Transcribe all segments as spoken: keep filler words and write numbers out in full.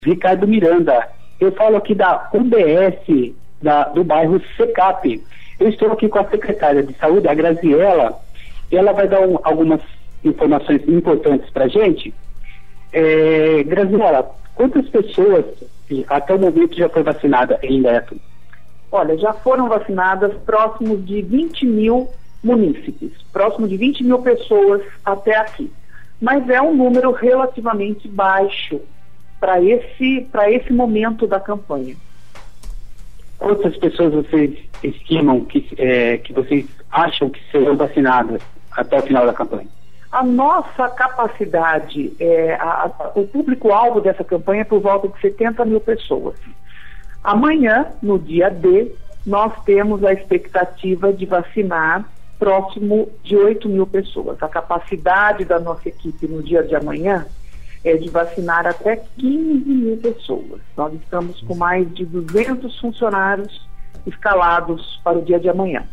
Ricardo Miranda. Eu falo aqui da U B S da, do bairro Secap. Eu estou aqui com a secretária de saúde, a Graziela, e ela vai dar um, algumas informações importantes para a gente. É, Graziela, quantas pessoas até o momento já foi vacinada em Indaiatuba? Olha, já foram vacinadas próximos de vinte mil munícipes, próximo de vinte mil pessoas até aqui. Mas é um número relativamente baixo para esse, para esse momento da campanha. Quantas pessoas vocês estimam que, é, que vocês acham que serão vacinadas até o final da campanha? A nossa capacidade, é, a, a, o público-alvo dessa campanha é por volta de setenta mil pessoas. Amanhã, no dia D, nós temos a expectativa de vacinar próximo de oito mil pessoas. A capacidade da nossa equipe no dia de amanhã é de vacinar até quinze mil pessoas. Nós estamos com mais de duzentos funcionários escalados para o dia de amanhã.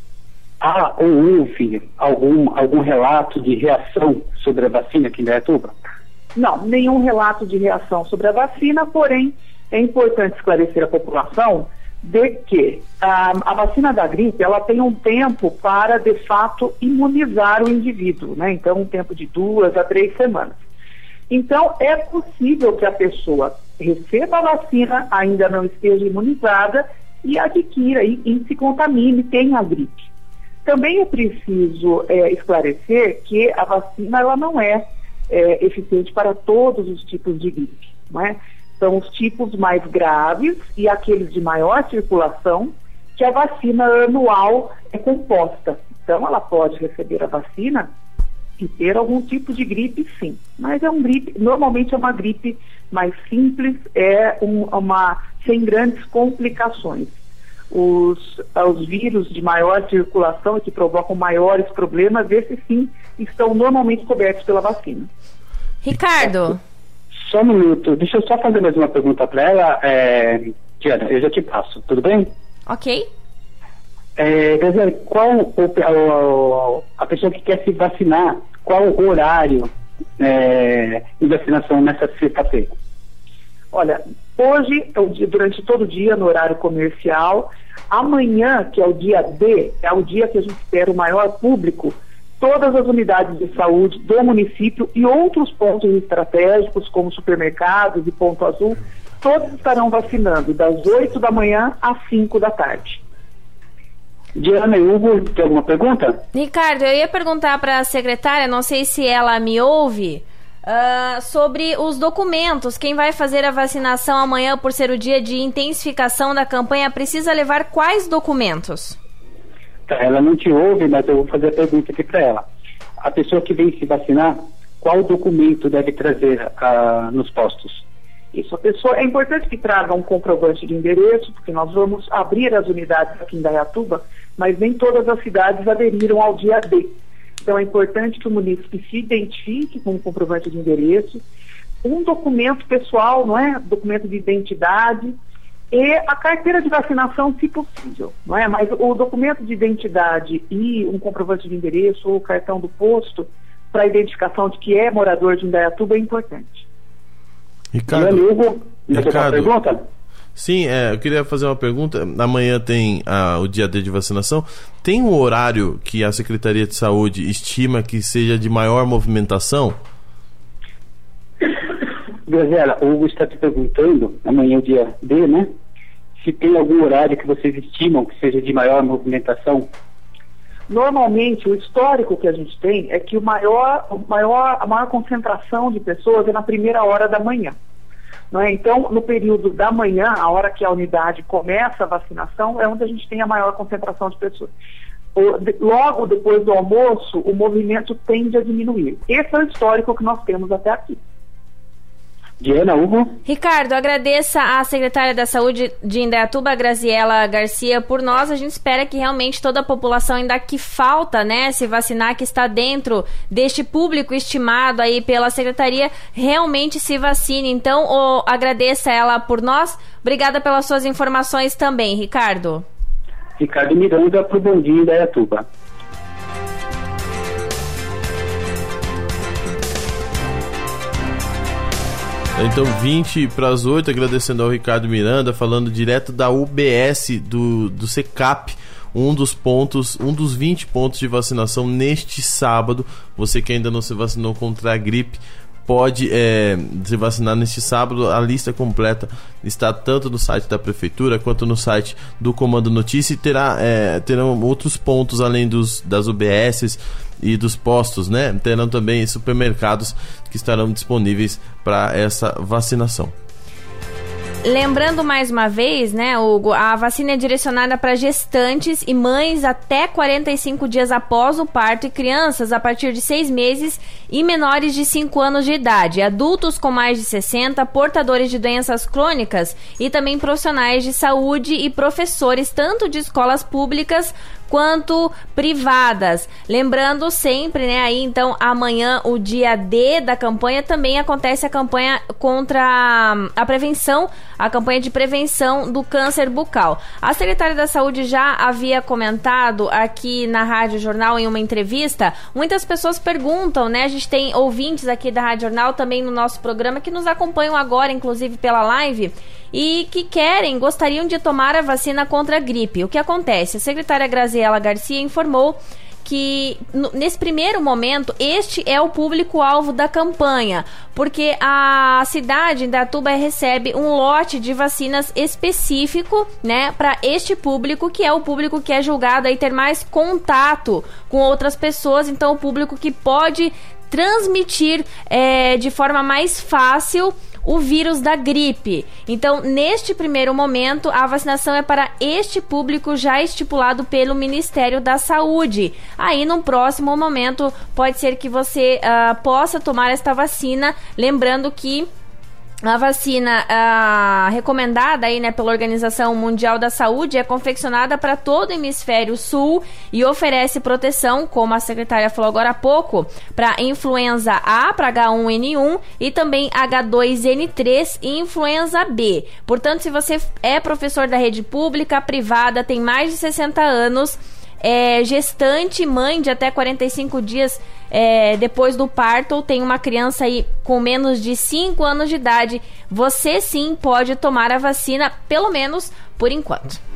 Há ou houve algum, algum relato de reação sobre a vacina aqui em Indaiatuba? Não, nenhum relato de reação sobre a vacina, porém é importante esclarecer a população de que a, a vacina da gripe, ela tem um tempo para, de fato, imunizar o indivíduo, né? Então, um tempo de duas a três semanas. Então, é possível que a pessoa receba a vacina, ainda não esteja imunizada e adquira e, e se contamine, tenha a gripe. Também é preciso é, esclarecer que a vacina ela não é, é eficiente para todos os tipos de gripe, não é? São os tipos mais graves e aqueles de maior circulação que a vacina anual é composta. Então, ela pode receber a vacina e ter algum tipo de gripe, sim. Mas é um gripe, normalmente é uma gripe mais simples, é um, uma sem grandes complicações. Os, os vírus de maior circulação e que provocam maiores problemas, esses sim estão normalmente cobertos pela vacina. Ricardo. Só um minuto, deixa eu só fazer mais uma pergunta para ela. É, Diana, eu já te passo, tudo bem? Ok. É, Graziela, qual o, o, a pessoa que quer se vacinar, qual o horário é, de vacinação nessa sexta-feira? Olha, hoje, durante todo o dia, no horário comercial, amanhã, que é o dia D, é o dia que a gente espera o maior público, todas as unidades de saúde do município e outros pontos estratégicos, como supermercados e Ponto Azul, todos estarão vacinando das oito da manhã às cinco da tarde. Diana e Hugo, tem alguma pergunta? Ricardo, eu ia perguntar para a secretária, não sei se ela me ouve, uh, sobre os documentos. Quem vai fazer a vacinação amanhã, por ser o dia de intensificação da campanha, precisa levar quais documentos? Ela não te ouve, mas eu vou fazer a pergunta aqui para ela. A pessoa que vem se vacinar, qual documento deve trazer uh, nos postos? Isso, a pessoa, é importante que traga um comprovante de endereço, porque nós vamos abrir as unidades aqui em Indaiatuba, mas nem todas as cidades aderiram ao dia D. Então é importante que o munícipe se identifique com um comprovante de endereço, um documento pessoal, não é? Documento de identidade, e a carteira de vacinação, se possível, não é? Mas o documento de identidade e um comprovante de endereço ou cartão do posto para identificação de que é morador de Indaiatuba é importante. Ricardo, Hugo, Ricardo pergunta? Sim, é, eu queria fazer uma pergunta. Amanhã tem ah, o dia D de vacinação. Tem um horário que a Secretaria de Saúde estima que seja de maior movimentação? Graziela, o Hugo está te perguntando, amanhã é o dia D, né? Se tem algum horário que vocês estimam que seja de maior movimentação? Normalmente, o histórico que a gente tem é que o maior, o maior, a maior concentração de pessoas é na primeira hora da manhã. Não é? Então, no período da manhã, a hora que a unidade começa a vacinação, é onde a gente tem a maior concentração de pessoas. O, de, logo depois do almoço, o movimento tende a diminuir. Esse é o histórico que nós temos até aqui. Diana, Hugo. Ricardo, agradeça à secretária da Saúde de Indaiatuba, Graziela Garcia, por nós. A gente espera que realmente toda a população, ainda que falta, né, se vacinar, que está dentro deste público estimado aí pela secretaria, realmente se vacine. Então, oh, agradeça ela por nós. Obrigada pelas suas informações também, Ricardo. Ricardo Miranda, para o Bom Dia Indaiatuba. Então, vinte para as oito, agradecendo ao Ricardo Miranda, falando direto da U B S do, do SECAP, um dos pontos, um dos vinte pontos de vacinação neste sábado. Você que ainda não se vacinou contra a gripe, pode é, se vacinar neste sábado. A lista completa está tanto no site da Prefeitura quanto no site do Comando Notícia, e terá, é, terão outros pontos além dos, das U B S e dos postos, né? Terão também supermercados que estarão disponíveis para essa vacinação. Lembrando mais uma vez, né, Hugo, a vacina é direcionada para gestantes e mães até quarenta e cinco dias após o parto e crianças a partir de seis meses e menores de cinco anos de idade, adultos com mais de sessenta, portadores de doenças crônicas e também profissionais de saúde e professores tanto de escolas públicas quanto privadas. Lembrando sempre, né, aí então amanhã, o dia D da campanha, também acontece a campanha contra a prevenção, a campanha de prevenção do câncer bucal. A secretária da Saúde já havia comentado aqui na Rádio Jornal em uma entrevista. Muitas pessoas perguntam, né, a gente tem ouvintes aqui da Rádio Jornal também no nosso programa que nos acompanham agora, inclusive pela live, e que querem, gostariam de tomar a vacina contra a gripe. O que acontece? A secretária Graziela Garcia informou que nesse primeiro momento este é o público-alvo da campanha, porque a cidade Indaiatuba recebe um lote de vacinas específico, né, para este público, que é o público que é julgado aí ter mais contato com outras pessoas, então o público que pode transmitir é, de forma mais fácil o vírus da gripe. Então, neste primeiro momento, a vacinação é para este público já estipulado pelo Ministério da Saúde. Aí, num próximo momento, pode ser que você uh, possa tomar esta vacina, lembrando que a vacina uh, recomendada aí, né, pela Organização Mundial da Saúde é confeccionada para todo o hemisfério sul e oferece proteção, como a secretária falou agora há pouco, para influenza A, para H um N um e também H dois N três e influenza B. Portanto, se você é professor da rede pública, privada, tem mais de sessenta anos, é gestante, mãe de até quarenta e cinco dias é, depois do parto, ou tem uma criança aí com menos de cinco anos de idade, você sim pode tomar a vacina, pelo menos por enquanto.